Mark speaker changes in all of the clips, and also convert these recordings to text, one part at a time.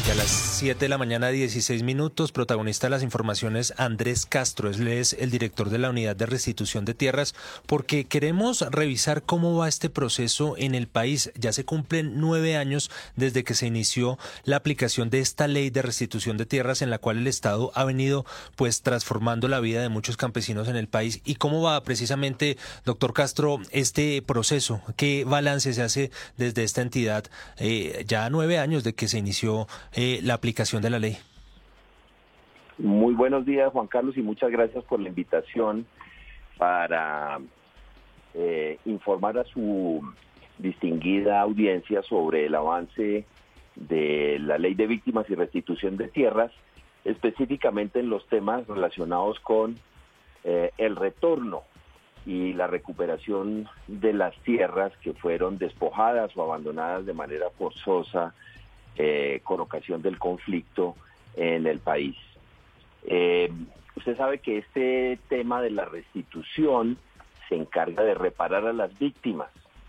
Speaker 1: Y a las 7 de la mañana, 16 minutos, protagonista de las informaciones, Andrés Castro. Él es el director de la Unidad de Restitución de Tierras, porque queremos revisar cómo va este proceso en el país. Ya se cumplen 9 años desde que se inició la aplicación de esta ley de restitución de tierras, en la cual el Estado ha venido pues transformando la vida de muchos campesinos en el país. ¿Y cómo va precisamente, doctor Castro, este proceso? ¿Qué balance se hace desde esta entidad ya 9 años de que se inició la aplicación de la ley?
Speaker 2: Muy buenos días, Juan Carlos, y muchas gracias por la invitación para informar a su distinguida audiencia sobre el avance de la Ley de Víctimas y Restitución de Tierras, específicamente en los temas relacionados con el retorno y la recuperación de las tierras que fueron despojadas o abandonadas de manera forzosa con ocasión del conflicto en el país. Usted sabe que este tema de la restitución se encarga de reparar a las víctimas.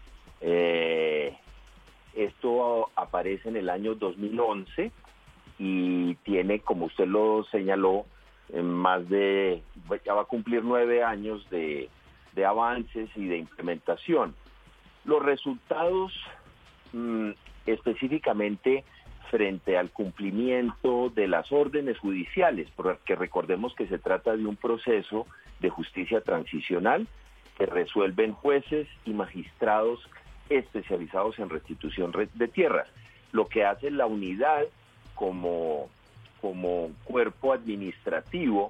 Speaker 2: Esto aparece en el año 2011 y tiene, como usted lo señaló, ya va a cumplir 9 años de avances y de implementación. Los resultados específicamente frente al cumplimiento de las órdenes judiciales, porque recordemos que se trata de un proceso de justicia transicional que resuelven jueces y magistrados especializados en restitución de tierras. Lo que hace la unidad como cuerpo administrativo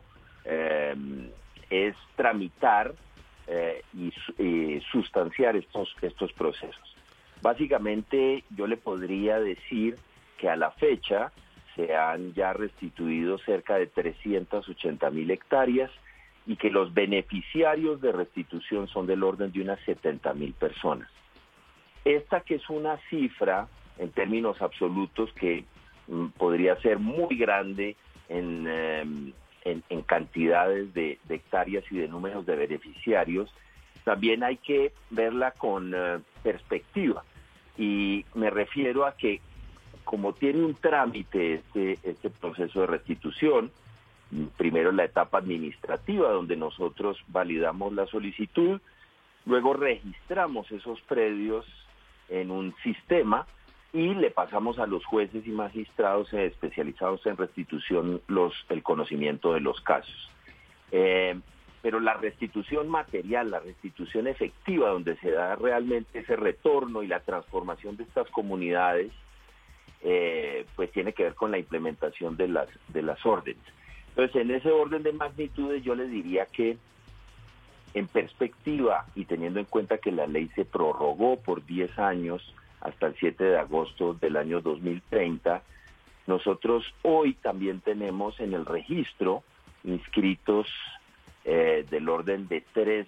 Speaker 2: es tramitar y sustanciar estos procesos. Básicamente yo le podría decir que a la fecha se han ya restituido cerca de 380,000 hectáreas y que los beneficiarios de restitución son del orden de unas 70,000 personas. Esta que es una cifra en términos absolutos que podría ser muy grande en cantidades de hectáreas y de números de beneficiarios, también hay que verla con perspectiva. Y me refiero a que como tiene un trámite este proceso de restitución, primero la etapa administrativa donde nosotros validamos la solicitud, luego registramos esos predios en un sistema y le pasamos a los jueces y magistrados especializados en restitución el conocimiento de los casos. Pero la restitución material, la restitución efectiva, donde se da realmente ese retorno y la transformación de estas comunidades, pues tiene que ver con la implementación de las órdenes. Entonces, en ese orden de magnitudes, yo les diría que en perspectiva y teniendo en cuenta que la ley se prorrogó por 10 años hasta el 7 de agosto del año 2030, nosotros hoy también tenemos en el registro inscritos del orden de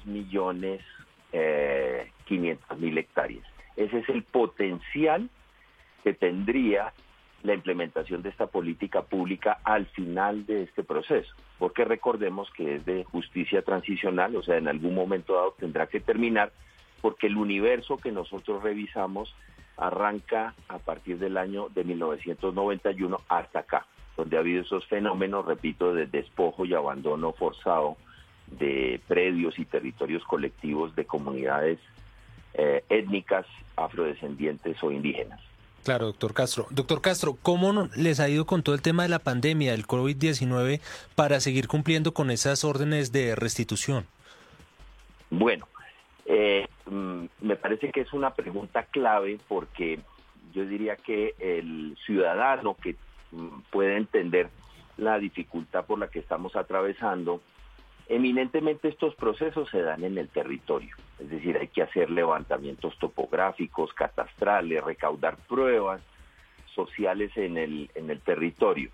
Speaker 2: 3,500,000 hectáreas. Ese es el potencial que tendría la implementación de esta política pública al final de este proceso, porque recordemos que es de justicia transicional, o sea, en algún momento dado tendrá que terminar, porque el universo que nosotros revisamos arranca a partir del año de 1991 hasta acá, donde ha habido esos fenómenos, repito, de despojo y abandono forzado de predios y territorios colectivos de comunidades étnicas, afrodescendientes o indígenas.
Speaker 1: Claro, doctor Castro. Doctor Castro, ¿cómo les ha ido con todo el tema de la pandemia, del COVID-19, para seguir cumpliendo con esas órdenes de restitución?
Speaker 2: Bueno, me parece que es una pregunta clave porque yo diría que el ciudadano que puede entender la dificultad por la que estamos atravesando, eminentemente estos procesos se dan en el territorio, es decir, hay que hacer levantamientos topográficos, catastrales, recaudar pruebas sociales en el territorio.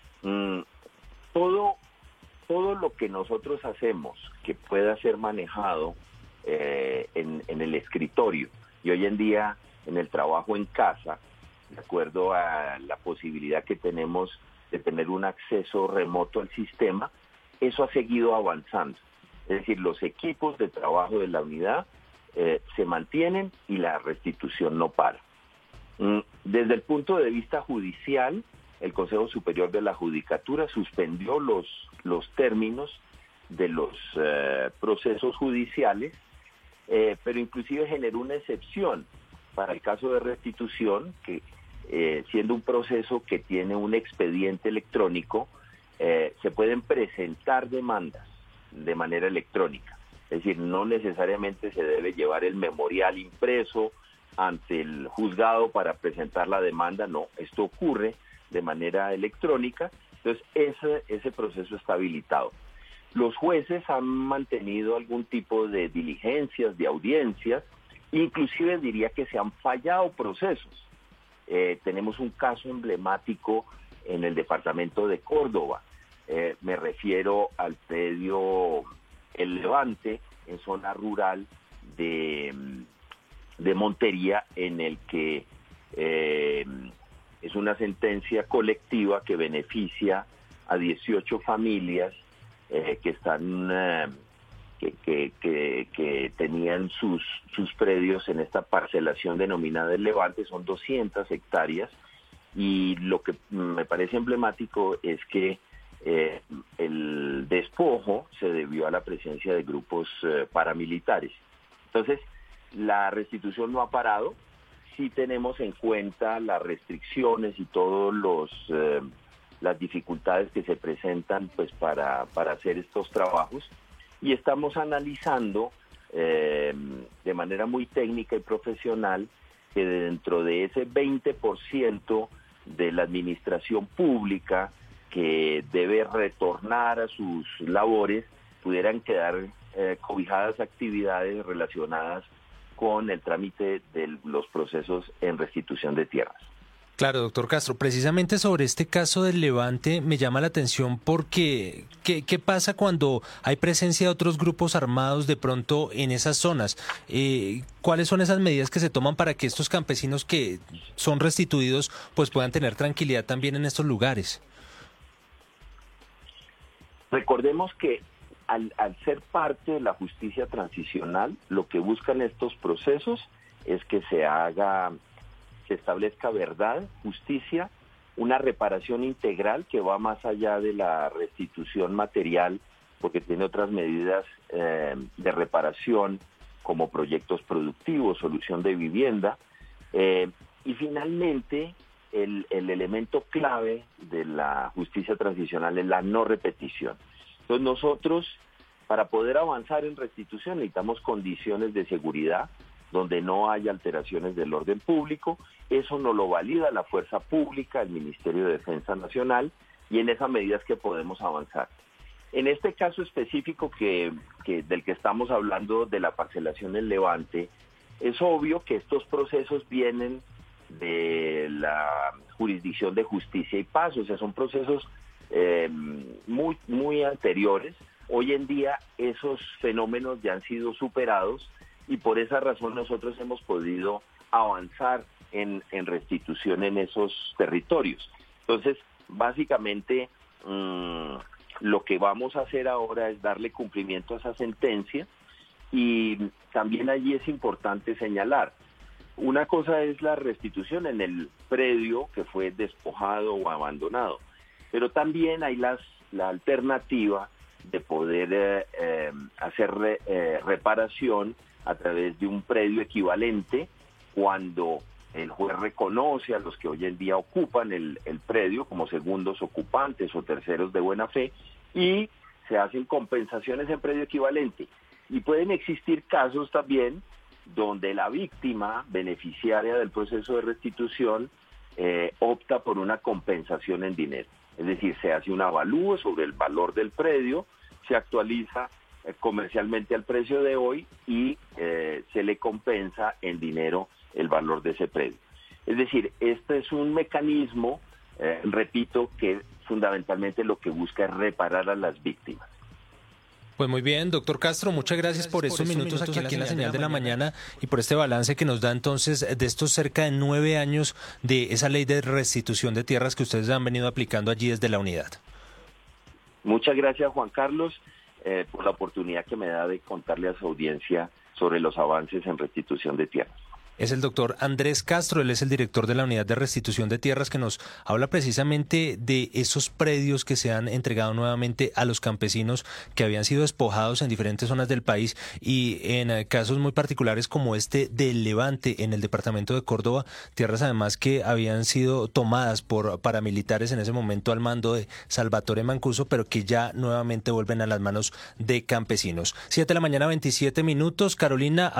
Speaker 2: Todo lo que nosotros hacemos que pueda ser manejado en el escritorio y hoy en día en el trabajo en casa, de acuerdo a la posibilidad que tenemos de tener un acceso remoto al sistema, eso ha seguido avanzando. Es decir, los equipos de trabajo de la unidad se mantienen y la restitución no para. Desde el punto de vista judicial, el Consejo Superior de la Judicatura suspendió los términos de los procesos judiciales, pero inclusive generó una excepción para el caso de restitución, que siendo un proceso que tiene un expediente electrónico, se pueden presentar demandas de manera electrónica. Es decir, no necesariamente se debe llevar el memorial impreso ante el juzgado para presentar la demanda, no, esto ocurre de manera electrónica, entonces ese proceso está habilitado. Los jueces han mantenido algún tipo de diligencias, de audiencias, inclusive diría que se han fallado procesos. Tenemos un caso emblemático en el departamento de Córdoba, me refiero al predio El Levante, en zona rural de Montería, en el que es una sentencia colectiva que beneficia a 18 familias que están que tenían sus predios en esta parcelación denominada El Levante. Son 200 hectáreas, y lo que me parece emblemático es que el despojo se debió a la presencia de grupos paramilitares. Entonces, la restitución no ha parado. Sí tenemos en cuenta las restricciones y todos las dificultades que se presentan pues para hacer estos trabajos, y estamos analizando de manera muy técnica y profesional que dentro de ese 20% de la administración pública que debe retornar a sus labores, pudieran quedar cobijadas actividades relacionadas con el trámite de los procesos en restitución de tierras.
Speaker 1: Claro, doctor Castro, precisamente sobre este caso del Levante me llama la atención porque ¿qué pasa cuando hay presencia de otros grupos armados de pronto en esas zonas? ¿Cuáles son esas medidas que se toman para que estos campesinos que son restituidos pues puedan tener tranquilidad también en estos lugares?
Speaker 2: Recordemos que al ser parte de la justicia transicional, lo que buscan estos procesos es que se establezca verdad, justicia, una reparación integral que va más allá de la restitución material, porque tiene otras medidas de reparación como proyectos productivos, solución de vivienda, y finalmente el elemento clave de la justicia transicional es la no repetición. Entonces nosotros, para poder avanzar en restitución, necesitamos condiciones de seguridad donde no haya alteraciones del orden público. Eso nos lo valida la fuerza pública, el Ministerio de Defensa Nacional, y en esas medidas que podemos avanzar. En este caso específico del que estamos hablando, de la parcelación del Levante, es obvio que estos procesos vienen de la jurisdicción de justicia y paz, o sea, son procesos muy anteriores. Hoy en día esos fenómenos ya han sido superados, y por esa razón nosotros hemos podido avanzar en restitución en esos territorios. Entonces, básicamente, lo que vamos a hacer ahora es darle cumplimiento a esa sentencia, y también allí es importante señalar, una cosa es la restitución en el predio que fue despojado o abandonado, pero también hay la alternativa de poder hacer reparación a través de un predio equivalente cuando el juez reconoce a los que hoy en día ocupan el predio como segundos ocupantes o terceros de buena fe, y se hacen compensaciones en predio equivalente. Y pueden existir casos también donde la víctima beneficiaria del proceso de restitución opta por una compensación en dinero. Es decir, se hace un avalúo sobre el valor del predio, se actualiza comercialmente al precio de hoy y se le compensa en dinero el valor de ese predio. Es decir, este es un mecanismo, repito, que fundamentalmente lo que busca es reparar a las víctimas.
Speaker 1: Pues muy bien, doctor Castro, muchas gracias por estos minutos aquí en la señal de la mañana y por este balance que nos da entonces de estos cerca de 9 años de esa ley de restitución de tierras que ustedes han venido aplicando allí desde la unidad.
Speaker 2: Muchas gracias, Juan Carlos, por la oportunidad que me da de contarle a su audiencia sobre los avances en restitución de tierras.
Speaker 1: Es el doctor Andrés Castro, él es el director de la Unidad de Restitución de Tierras, que nos habla precisamente de esos predios que se han entregado nuevamente a los campesinos que habían sido despojados en diferentes zonas del país y en casos muy particulares como este del Levante en el departamento de Córdoba, tierras además que habían sido tomadas por paramilitares en ese momento al mando de Salvatore Mancuso, pero que ya nuevamente vuelven a las manos de campesinos. 7 de la mañana, 27 minutos. Carolina.